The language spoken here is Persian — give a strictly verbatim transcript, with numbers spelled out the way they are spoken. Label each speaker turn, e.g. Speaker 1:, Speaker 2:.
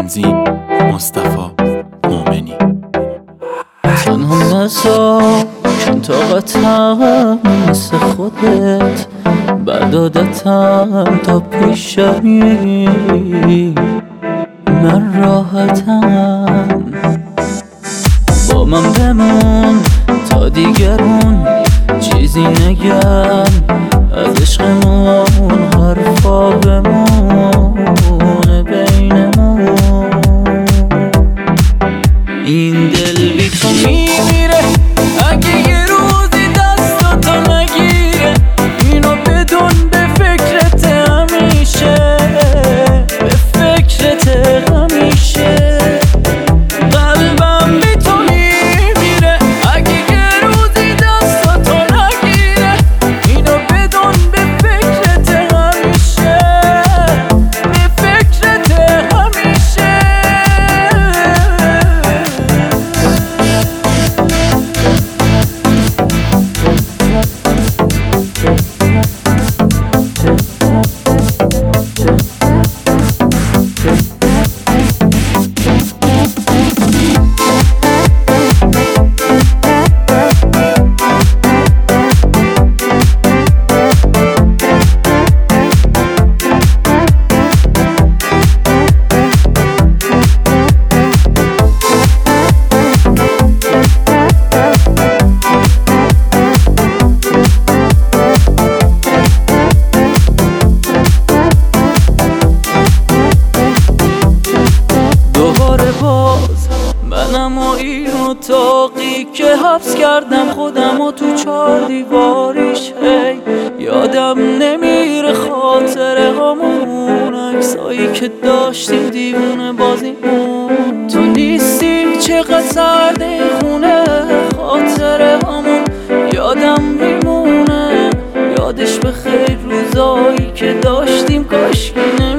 Speaker 1: تنظیم مصطفی مومنی.
Speaker 2: تنها نزار چون طاقتم مثل خودت بردادتم تا پیشمی، من راحتم با من بمون تا دیگرون چیزی نگن از عشقمون، حرفا بمونه بینمون. این دل بی تو میمیره اگه یه روزی دستاتو نگیره، اینو بدون به فکرت همیشه، به فکرت همیشه. قلبم بی تو میمیره اگه یه روزی دستاتو نگیره، اینو بدون به فکرت همیشه، به فکرت همیشه. منم و این اتاقی که حبس کردم خودم و تو چار دیواریش، هی یادم نمیره خاطره همون عکسایی که داشتیم دیوونه بازیمون. تو نیستی چقدر سرد خونه، خاطره همون یادم میمونه. یادش به خیر روزایی که داشتیم کاشکی